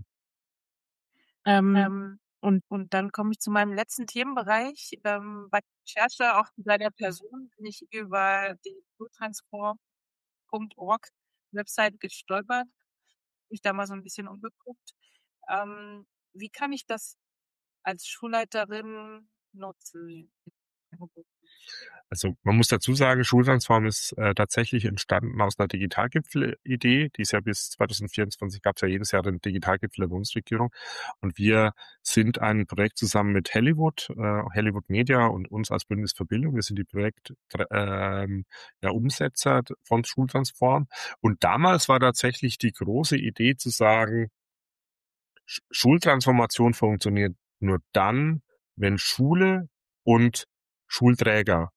Speaker 2: Ähm,
Speaker 3: Ähm,
Speaker 2: und, und dann komme ich zu meinem letzten Themenbereich. Ähm, bei der Recherche auch zu deiner Person bin ich über die schultransform Punkt org Website gestolpert, mich da mal so ein bisschen umgeguckt. Ähm, wie kann ich das als Schulleiterin nutzen?
Speaker 3: Also man muss dazu sagen, Schultransform ist äh, tatsächlich entstanden aus einer Digitalgipfel-Idee. Die ist ja bis zwanzig vierundzwanzig gab es ja jedes Jahr den Digitalgipfel der Bundesregierung. Und wir sind ein Projekt zusammen mit Hollywood, äh, Hollywood Media und uns als Bündnis für Bildung. Wir sind die Projekt ähm, ja, Umsetzer von Schultransform. Und damals war tatsächlich die große Idee zu sagen, Sch- Schultransformation funktioniert nur dann, wenn Schule und Schulträger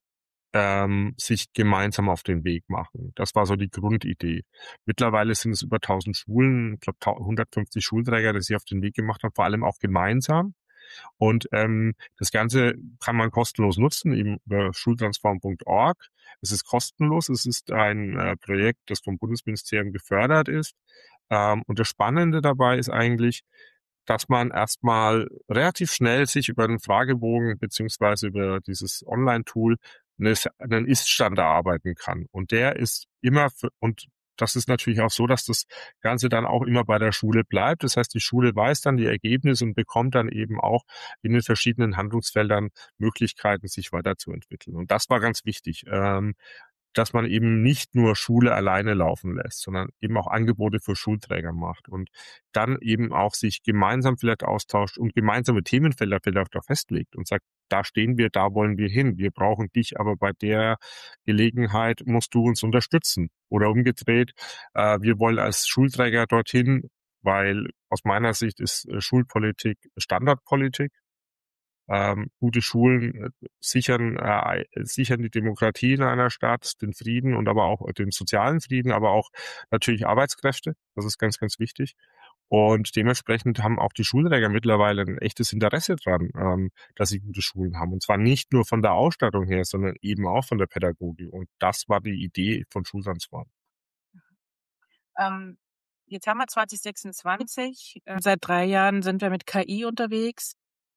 Speaker 3: ähm, sich gemeinsam auf den Weg machen. Das war so die Grundidee. Mittlerweile sind es über tausend Schulen, ich glaube hundertfünfzig Schulträger, die sich auf den Weg gemacht haben, vor allem auch gemeinsam. Und ähm, das Ganze kann man kostenlos nutzen, eben über schultransform punkt org. Es ist kostenlos, es ist ein äh, Projekt, das vom Bundesministerium gefördert ist. Ähm, und das Spannende dabei ist eigentlich, dass man erstmal relativ schnell sich über den Fragebogen beziehungsweise über dieses Online-Tool einen Ist-Stand erarbeiten kann. Und der ist immer, für, und das ist natürlich auch so, dass das Ganze dann auch immer bei der Schule bleibt. Das heißt, die Schule weiß dann die Ergebnisse und bekommt dann eben auch in den verschiedenen Handlungsfeldern Möglichkeiten, sich weiterzuentwickeln. Und das war ganz wichtig. Ähm, dass man eben nicht nur Schule alleine laufen lässt, sondern eben auch Angebote für Schulträger macht und dann eben auch sich gemeinsam vielleicht austauscht und gemeinsame Themenfelder vielleicht auch festlegt und sagt, da stehen wir, da wollen wir hin. Wir brauchen dich, aber bei der Gelegenheit musst du uns unterstützen. Oder umgedreht, äh, wir wollen als Schulträger dorthin, weil aus meiner Sicht ist äh, Schulpolitik Standardpolitik. Ähm, gute Schulen äh, sichern, äh, sichern die Demokratie in einer Stadt, den Frieden und aber auch den sozialen Frieden, aber auch natürlich Arbeitskräfte. Das ist ganz, ganz wichtig. Und dementsprechend haben auch die Schulträger mittlerweile ein echtes Interesse dran, ähm, dass sie gute Schulen haben. Und zwar nicht nur von der Ausstattung her, sondern eben auch von der Pädagogik. Und das war die Idee von Schultransform.
Speaker 2: Ähm, jetzt haben wir zwanzig sechsundzwanzig. Äh, seit drei Jahren sind wir mit K I unterwegs.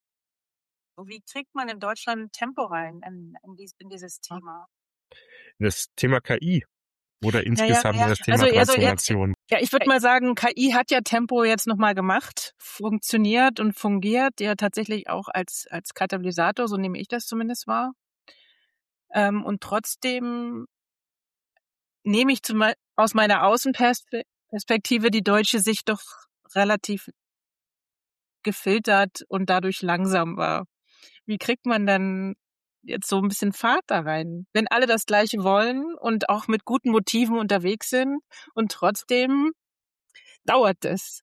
Speaker 2: Wie kriegt man in Deutschland Tempo rein in, in, dies, in dieses Thema?
Speaker 3: Das Thema K I oder insgesamt
Speaker 2: ja, ja.
Speaker 3: das Thema
Speaker 2: Also, also
Speaker 3: Transformation.
Speaker 2: Jetzt, ja, ich würde mal sagen, K I hat ja Tempo jetzt nochmal gemacht, funktioniert und fungiert ja tatsächlich auch als, als Katalysator, so nehme ich das zumindest wahr. Ähm, und trotzdem nehme ich zum, aus meiner Außenperspektive die deutsche Sicht doch relativ gefiltert und dadurch langsam wahr. Wie kriegt man dann jetzt so ein bisschen Fahrt da rein, wenn alle das Gleiche wollen und auch mit guten Motiven unterwegs sind und trotzdem dauert es?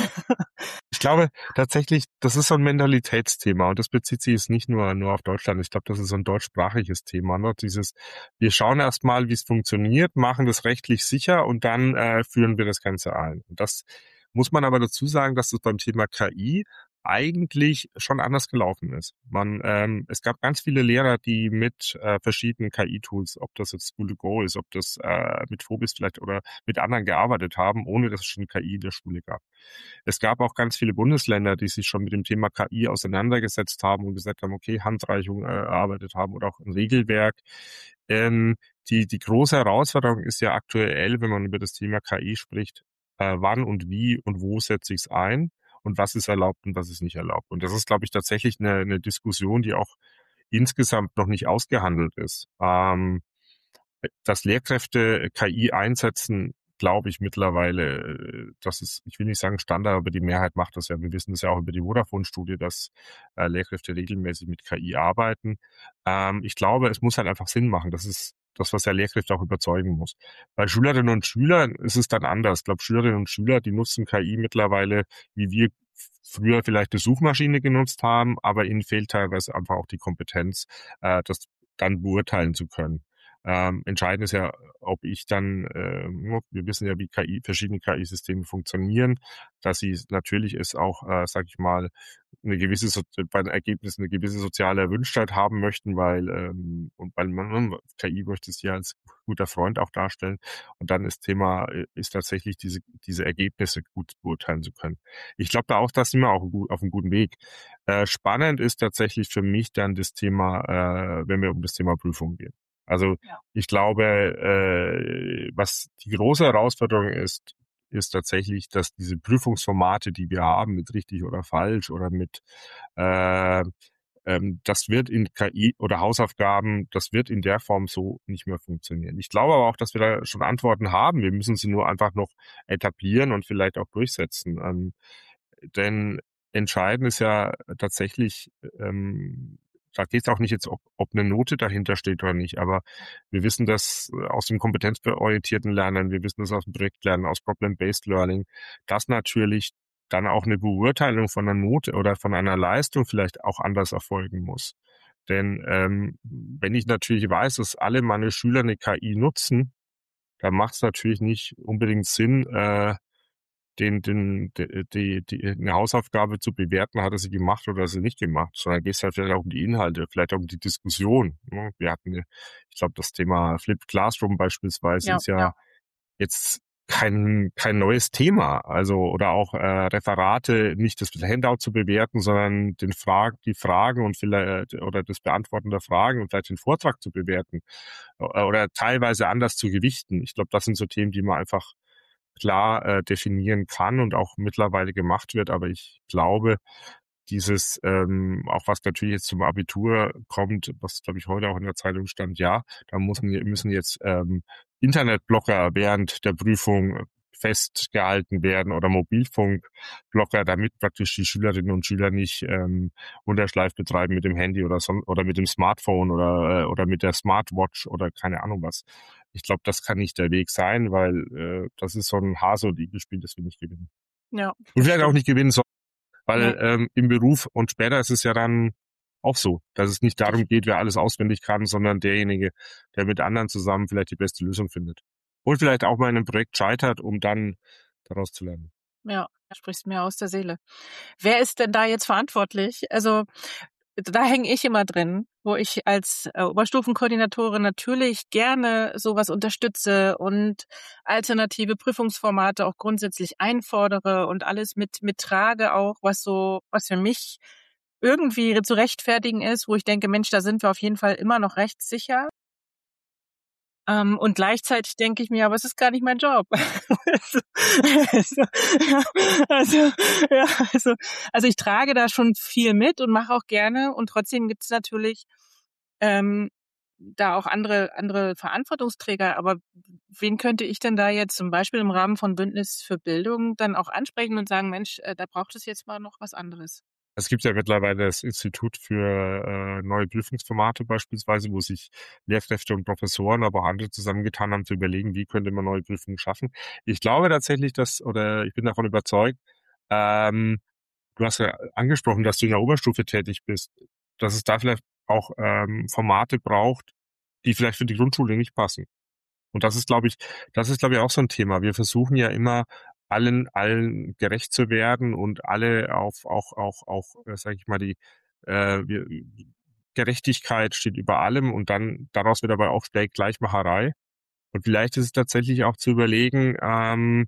Speaker 3: Ich glaube tatsächlich, das ist so ein Mentalitätsthema und das bezieht sich jetzt nicht nur nur auf Deutschland. Ich glaube, das ist so ein deutschsprachiges Thema. Ne? Dieses, wir schauen erst mal, wie es funktioniert, machen das rechtlich sicher und dann äh, führen wir das Ganze ein. Und das muss man aber dazu sagen, dass das beim Thema K I eigentlich schon anders gelaufen ist. Man, ähm, es gab ganz viele Lehrer, die mit äh, verschiedenen K I-Tools, ob das jetzt School to Go ist, ob das äh, mit Phobis vielleicht oder mit anderen gearbeitet haben, ohne dass es schon K I in der Schule gab. Es gab auch ganz viele Bundesländer, die sich schon mit dem Thema K I auseinandergesetzt haben und gesagt haben, okay, Handreichung äh, erarbeitet haben oder auch ein Regelwerk. Ähm, die, die große Herausforderung ist ja aktuell, wenn man über das Thema K I spricht, äh, wann und wie und wo setze ich es ein? Und was ist erlaubt und was ist nicht erlaubt. Und das ist, glaube ich, tatsächlich eine, eine Diskussion, die auch insgesamt noch nicht ausgehandelt ist. Ähm, dass Lehrkräfte K I einsetzen, glaube ich mittlerweile, das ist, ich will nicht sagen Standard, aber die Mehrheit macht das ja. Wir wissen das ja auch über die Vodafone-Studie, dass äh, Lehrkräfte regelmäßig mit K I arbeiten. Ähm, ich glaube, es muss halt einfach Sinn machen. Das ist das, was ja Lehrkräfte auch überzeugen muss. Bei Schülerinnen und Schülern ist es dann anders. Ich glaube, Schülerinnen und Schüler, die nutzen K I mittlerweile, wie wir früher vielleicht eine Suchmaschine genutzt haben, aber ihnen fehlt teilweise einfach auch die Kompetenz, äh, das dann beurteilen zu können. Ähm, entscheidend ist ja, ob ich dann, äh, wir wissen ja, wie K I, verschiedene K I-Systeme funktionieren, dass sie natürlich ist auch, äh, sag ich mal, eine gewisse, so, bei den Ergebnissen eine gewisse soziale Erwünschtheit haben möchten, weil, ähm, und weil man, K I möchte es ja als guter Freund auch darstellen. Und dann ist Thema, ist tatsächlich diese, diese Ergebnisse gut beurteilen zu können. Ich glaube da auch, da sind wir auch auf einem guten Weg. Äh, spannend ist tatsächlich für mich dann das Thema, äh, wenn wir um das Thema Prüfung gehen. Also ja. Ich glaube, äh, was die große Herausforderung ist, ist tatsächlich, dass diese Prüfungsformate, die wir haben, mit richtig oder falsch oder mit äh, ähm, das wird in K I oder Hausaufgaben, das wird in der Form so nicht mehr funktionieren. Ich glaube aber auch, dass wir da schon Antworten haben. Wir müssen sie nur einfach noch etablieren und vielleicht auch durchsetzen. Ähm, denn entscheidend ist ja tatsächlich, ähm, da geht es auch nicht jetzt, ob, ob eine Note dahinter steht oder nicht, aber wir wissen das aus dem kompetenzorientierten Lernen, wir wissen das aus dem Projektlernen, aus Problem-Based Learning, dass natürlich dann auch eine Beurteilung von einer Note oder von einer Leistung vielleicht auch anders erfolgen muss. Denn ähm, wenn ich natürlich weiß, dass alle meine Schüler eine K I nutzen, dann macht es natürlich nicht unbedingt Sinn, äh, den, den, die, die, die, eine Hausaufgabe zu bewerten, hat er sie gemacht oder sie nicht gemacht, sondern geht es halt vielleicht auch um die Inhalte, vielleicht auch um die Diskussion. Ne? Wir hatten, ich glaube, das Thema Flipped Classroom beispielsweise
Speaker 2: Ja,
Speaker 3: ist ja,
Speaker 2: ja.
Speaker 3: jetzt kein kein neues Thema, also oder auch äh, Referate, nicht das Handout zu bewerten, sondern den Frag die Fragen und vielleicht oder das Beantworten der Fragen und vielleicht den Vortrag zu bewerten äh, oder teilweise anders zu gewichten. Ich glaube, das sind so Themen, die man einfach klar äh, definieren kann und auch mittlerweile gemacht wird. Aber ich glaube, dieses, ähm, auch was natürlich jetzt zum Abitur kommt, was glaube ich heute auch in der Zeitung stand, ja, da müssen, müssen jetzt ähm, Internetblocker während der Prüfung festgehalten werden oder Mobilfunkblocker, damit praktisch die Schülerinnen und Schüler nicht ähm, Unterschleif betreiben mit dem Handy oder so, oder mit dem Smartphone oder äh, oder mit der Smartwatch oder keine Ahnung was. Ich glaube, das kann nicht der Weg sein, weil äh, das ist so ein Hase- und Igel-Spiel, das wir nicht gewinnen.
Speaker 2: Ja.
Speaker 3: Und vielleicht auch nicht gewinnen sollen, weil
Speaker 2: Nee.
Speaker 3: ähm, im Beruf und später ist es ja dann auch so, dass es nicht darum geht, wer alles auswendig kann, sondern derjenige, der mit anderen zusammen vielleicht die beste Lösung findet. Und vielleicht auch mal in einem Projekt scheitert, um dann daraus zu lernen.
Speaker 2: Ja, du sprichst mir aus der Seele. Wer ist denn da jetzt verantwortlich? Also da hänge ich immer drin, wo ich als äh, Oberstufenkoordinatorin natürlich gerne sowas unterstütze und alternative Prüfungsformate auch grundsätzlich einfordere und alles mit mittrage auch, was so, was für mich irgendwie zu rechtfertigen ist, wo ich denke, Mensch, da sind wir auf jeden Fall immer noch rechtssicher. Ähm, und gleichzeitig denke ich mir, aber es ist gar nicht mein Job. also, also, also, ja, also, also ich trage da schon viel mit und mache auch gerne. Und trotzdem gibt es natürlich ähm, da auch andere andere Verantwortungsträger. Aber wen könnte ich denn da jetzt zum Beispiel im Rahmen von Bündnis für Bildung dann auch ansprechen und sagen, Mensch, äh, da braucht es jetzt mal noch was anderes?
Speaker 3: Es gibt ja mittlerweile das Institut für äh, neue Prüfungsformate beispielsweise, wo sich Lehrkräfte und Professoren, aber auch andere zusammengetan haben, zu überlegen, wie könnte man neue Prüfungen schaffen. Ich glaube tatsächlich, dass, oder ich bin davon überzeugt, ähm, du hast ja angesprochen, dass du in der Oberstufe tätig bist, dass es da vielleicht auch ähm, Formate braucht, die vielleicht für die Grundschule nicht passen. Und das ist, glaube ich, das ist, glaube ich, auch so ein Thema. Wir versuchen ja immer, allen, allen gerecht zu werden und alle auf, auch, auch, auch, äh, sage ich mal, die äh, wir, Gerechtigkeit steht über allem und dann daraus wird aber auch schnell Gleichmacherei. Und vielleicht ist es tatsächlich auch zu überlegen, ähm,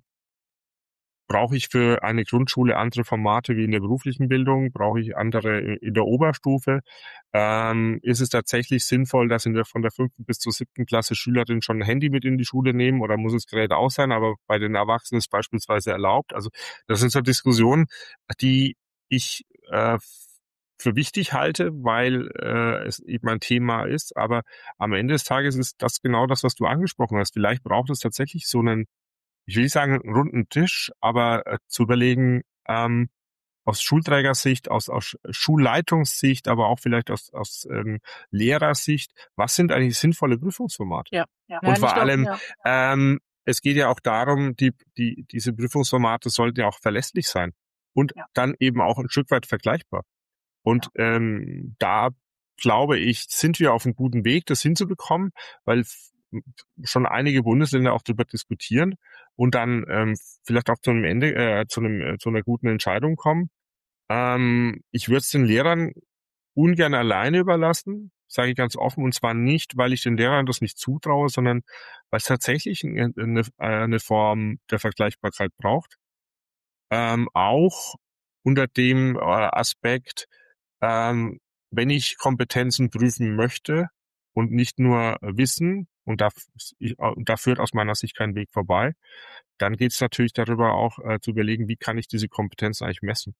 Speaker 3: brauche ich für eine Grundschule andere Formate wie in der beruflichen Bildung? Brauche ich andere in der Oberstufe? Ähm, ist es tatsächlich sinnvoll, dass in der, von der fünften bis zur siebten Klasse Schülerinnen schon ein Handy mit in die Schule nehmen oder muss es Gerät aus sein, aber bei den Erwachsenen ist beispielsweise erlaubt? Also das sind so Diskussionen, die ich äh, für wichtig halte, weil äh, es eben ein Thema ist. Aber am Ende des Tages ist das genau das, was du angesprochen hast. Vielleicht braucht es tatsächlich so einen, ich will nicht sagen einen runden Tisch, aber äh, zu überlegen, ähm, aus Schulträgersicht, aus, aus Schulleitungssicht, aber auch vielleicht aus, aus ähm, Lehrersicht, was sind eigentlich sinnvolle Prüfungsformate?
Speaker 2: Ja, ja.
Speaker 3: Und vor
Speaker 2: glaub,
Speaker 3: allem,
Speaker 2: ja.
Speaker 3: ähm, es geht ja auch darum, die, die, diese Prüfungsformate sollten ja auch verlässlich sein und
Speaker 2: Ja.
Speaker 3: dann eben auch ein Stück weit vergleichbar. Und ja. ähm, da glaube ich, sind wir auf einem guten Weg, das hinzubekommen, weil schon einige Bundesländer auch darüber diskutieren und dann ähm, vielleicht auch zu einem Ende, äh, zu einem äh, zu einer guten Entscheidung kommen. Ähm, ich würde es den Lehrern ungern alleine überlassen, sage ich ganz offen, und zwar nicht, weil ich den Lehrern das nicht zutraue, sondern weil es tatsächlich eine, eine, eine Form der Vergleichbarkeit braucht. Ähm, auch unter dem äh, Aspekt, ähm, wenn ich Kompetenzen prüfen möchte und nicht nur Wissen, und da, da führt aus meiner Sicht kein Weg vorbei, dann geht es natürlich darüber auch äh, zu überlegen, wie kann ich diese Kompetenzen eigentlich messen.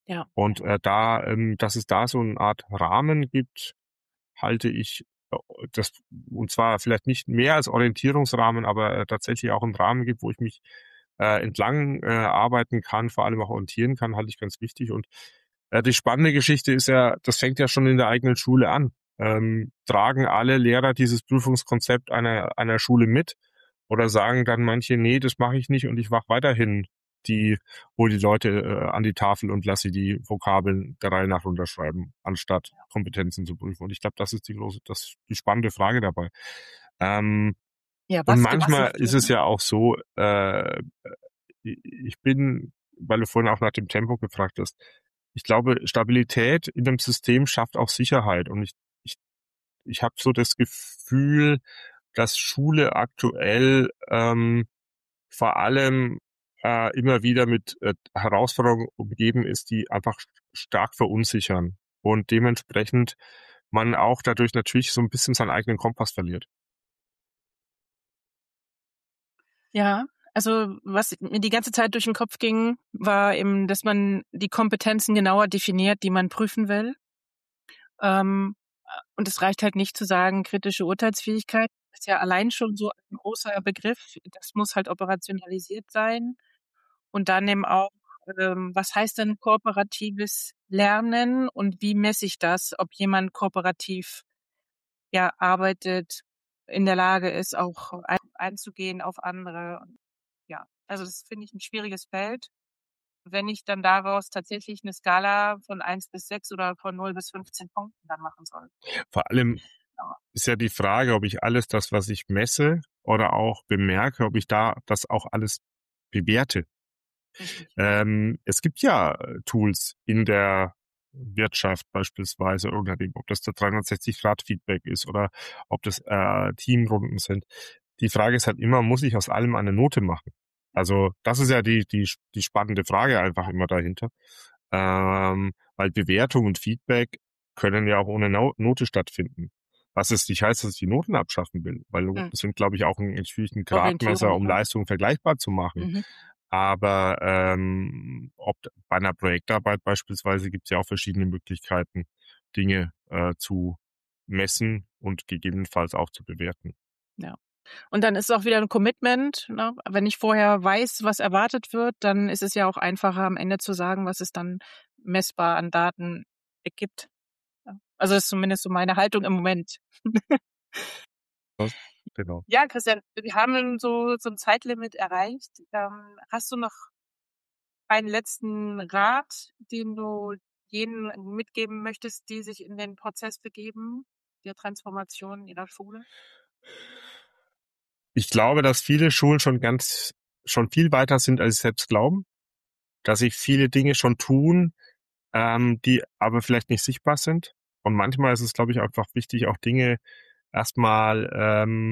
Speaker 2: Ja.
Speaker 3: Und äh, da, ähm, dass es da so eine Art Rahmen gibt, halte ich äh, das, und zwar vielleicht nicht mehr als Orientierungsrahmen, aber äh, tatsächlich auch einen Rahmen gibt, wo ich mich äh, entlang äh, arbeiten kann, vor allem auch orientieren kann, halte ich ganz wichtig. Und äh, die spannende Geschichte ist ja, das fängt ja schon in der eigenen Schule an. Ähm, tragen alle Lehrer dieses Prüfungskonzept einer, einer Schule mit? Oder sagen dann manche, nee, das mache ich nicht und ich mache weiterhin die, hol die Leute äh, an die Tafel und lasse sie die Vokabeln der Reihe nach runterschreiben, anstatt Kompetenzen zu prüfen. Und ich glaube, das ist die große, das die spannende Frage dabei. Ähm,
Speaker 2: Ja,
Speaker 3: und
Speaker 2: was
Speaker 3: manchmal
Speaker 2: geprüft
Speaker 3: ist
Speaker 2: wird,
Speaker 3: es
Speaker 2: ne?
Speaker 3: ja auch so, äh, ich bin, weil du vorhin auch nach dem Tempo gefragt hast, ich glaube, Stabilität in dem System schafft auch Sicherheit. Und ich, ich, ich habe so das Gefühl, dass Schule aktuell ähm, vor allem äh, immer wieder mit äh, Herausforderungen umgeben ist, die einfach stark verunsichern und dementsprechend man auch dadurch natürlich so ein bisschen seinen eigenen Kompass verliert.
Speaker 2: Ja, also was mir die ganze Zeit durch den Kopf ging, war eben, dass man die Kompetenzen genauer definiert, die man prüfen will. Ähm, und es reicht halt nicht zu sagen, kritische Urteilsfähigkeit ist ja allein schon so ein großer Begriff. Das muss halt operationalisiert sein. Und dann eben auch, ähm, was heißt denn kooperatives Lernen und wie messe ich das, ob jemand kooperativ ja arbeitet, in der Lage ist, auch ein, einzugehen auf andere. Ja, also das finde ich ein schwieriges Feld. Wenn ich dann daraus tatsächlich eine Skala von eins bis sechs oder von null bis fünfzehn Punkten dann machen soll.
Speaker 3: Vor allem
Speaker 2: Ja,
Speaker 3: ist ja die Frage, ob ich alles das, was ich messe oder auch bemerke, ob ich da das auch alles bewerte.
Speaker 2: richtig.
Speaker 3: Ähm, es gibt ja äh, Tools in der Wirtschaft beispielsweise, oder dem, ob das der dreihundertsechzig-Grad-Feedback ist oder ob das äh, Teamrunden sind. Die Frage ist halt immer, muss ich aus allem eine Note machen? Also das ist ja die, die, die spannende Frage einfach immer dahinter. Ähm, weil Bewertung und Feedback können ja auch ohne No- Note stattfinden. Was es nicht heißt, dass ich die Noten abschaffen will, weil Noten
Speaker 2: Hm.
Speaker 3: sind, glaube ich, auch ein, natürlich ein Gradmesser,
Speaker 2: Orientierung,
Speaker 3: um
Speaker 2: ne?
Speaker 3: Leistungen vergleichbar zu machen.
Speaker 2: Mhm.
Speaker 3: Aber ähm, ob bei einer Projektarbeit beispielsweise gibt es ja auch verschiedene Möglichkeiten, Dinge äh, zu messen und gegebenenfalls auch zu bewerten.
Speaker 2: Ja. Und dann ist es auch wieder ein Commitment, ne? Wenn ich vorher weiß, was erwartet wird, dann ist es ja auch einfacher, am Ende zu sagen, was es dann messbar an Daten ergibt. Ja. Also das ist zumindest so meine Haltung im Moment.
Speaker 3: Das, genau.
Speaker 2: Ja, Christian, wir haben so, so ein Zeitlimit erreicht. Ähm, hast du noch einen letzten Rat, den du jenen mitgeben möchtest, die sich in den Prozess begeben, der Transformation ihrer Schule?
Speaker 3: Ich glaube, dass viele Schulen schon ganz, schon viel weiter sind, als sie selbst glauben, dass sie viele Dinge schon tun, ähm, die aber vielleicht nicht sichtbar sind. Und manchmal ist es, glaube ich, einfach wichtig, auch Dinge erstmal ähm,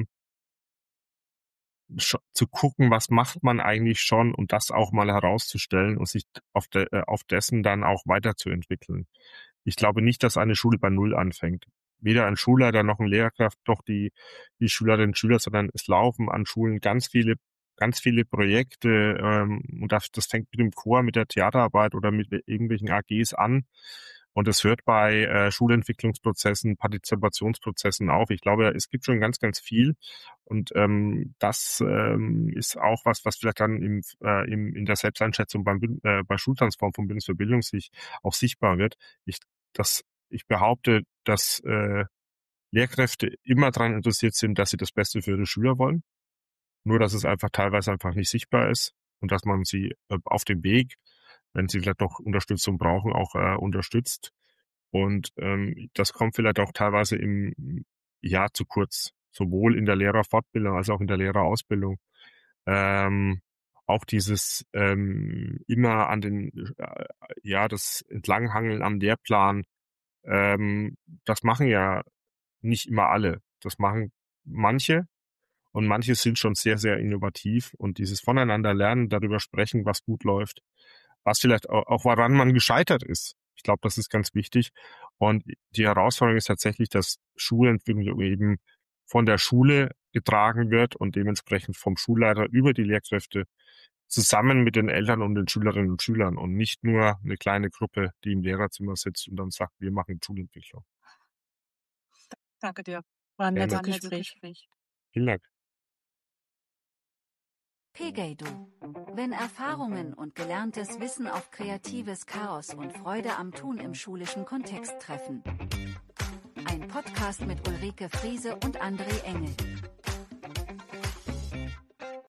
Speaker 3: sch- zu gucken, was macht man eigentlich schon und das auch mal herauszustellen und sich auf, de, äh, auf dessen dann auch weiterzuentwickeln. Ich glaube nicht, dass eine Schule bei Null anfängt. Weder ein Schulleiter noch eine Lehrkraft noch die, die Schülerinnen und Schüler, sondern es laufen an Schulen ganz viele, ganz viele Projekte ähm, und das, das fängt mit dem Chor, mit der Theaterarbeit oder mit irgendwelchen A Gs an. Und es hört bei äh, Schulentwicklungsprozessen, Partizipationsprozessen auf. Ich glaube, es gibt schon ganz, ganz viel. Und ähm, das ähm, ist auch was, was vielleicht dann im, äh, im, in der Selbsteinschätzung beim, Bün- äh, bei Schultransform vom Bündnis für Bildung sich auch sichtbar wird. Ich, das, ich behaupte, dass äh, Lehrkräfte immer daran interessiert sind, dass sie das Beste für ihre Schüler wollen. Nur, dass es einfach teilweise einfach nicht sichtbar ist und dass man sie äh, auf dem Weg, wenn sie vielleicht noch Unterstützung brauchen, auch äh, unterstützt. Und ähm, das kommt vielleicht auch teilweise im Jahr zu kurz, sowohl in der Lehrerfortbildung als auch in der Lehrerausbildung. Ähm, auch dieses ähm, immer an den, äh, ja, das Entlanghangeln am Lehrplan, ähm, das machen ja nicht immer alle. Das machen manche und manche sind schon sehr, sehr innovativ und dieses Voneinander lernen, darüber sprechen, was gut läuft, was vielleicht auch, auch woran man gescheitert ist. Ich glaube, das ist ganz wichtig. Und die Herausforderung ist tatsächlich, dass Schulentwicklung eben von der Schule getragen wird und dementsprechend vom Schulleiter über die Lehrkräfte zusammen mit den Eltern und den Schülerinnen und Schülern und nicht nur eine kleine Gruppe, die im Lehrerzimmer sitzt und dann sagt, wir machen Schulentwicklung.
Speaker 2: Danke dir. War ein nettes Gespräch.
Speaker 3: Vielen Dank.
Speaker 1: Pegeido. Wenn Erfahrungen und gelerntes Wissen auf kreatives Chaos und Freude am Tun im schulischen Kontext treffen. Ein Podcast mit Ulrike Friese und André Engel.